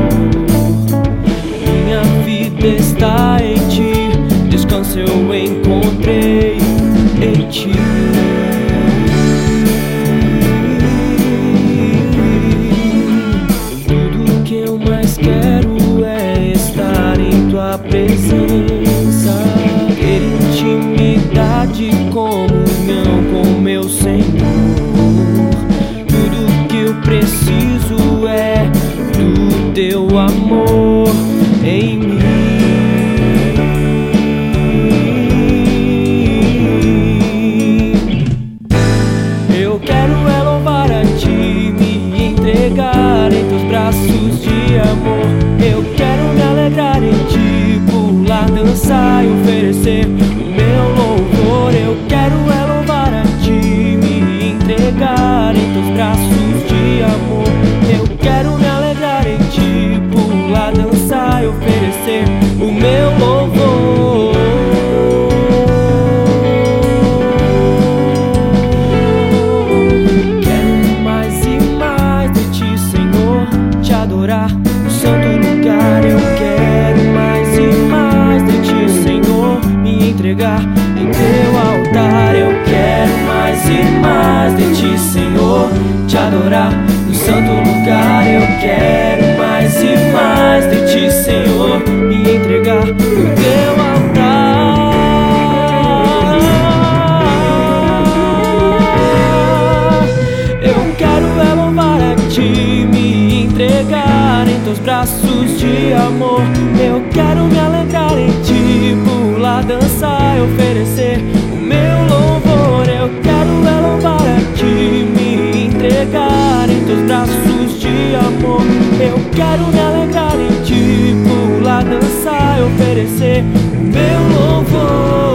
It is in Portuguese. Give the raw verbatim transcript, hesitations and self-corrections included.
Minha vida está em ti, descanso eu encontrei em ti. Tudo que eu mais quero é estar em tua presença, ter intimidade, comunhão com meu Senhor. Tudo que eu preciso é do teu amor em mim. Eu quero é louvar a ti, me entregar em teus braços de amor. Eu quero me alegrar em ti, pular, dançar e oferecer o meu louvor. Eu quero é louvar a ti, me entregar em teus braços de amor. Eu quero me alegrar em ti, pular, dançar e oferecer o meu louvor. Quero mais e mais de ti, Senhor, te adorar no santo lugar. Eu quero mais e mais de ti, Senhor, me entregar em teu altar. Eu quero mais e mais de ti, Senhor, te adorar no santo lugar. Eu quero mais e mais de ti, Senhor, me entregar no teu altar. Eu quero é louvar a ti, me entregar em teus braços de amor. Eu quero me alegrar em ti, pular, dançar e oferecer o meu louvor. Eu quero é louvar a ti, me entregar em teus braços de amor. Eu quero me alegrar em ti, pular, dançar e oferecer o meu louvor.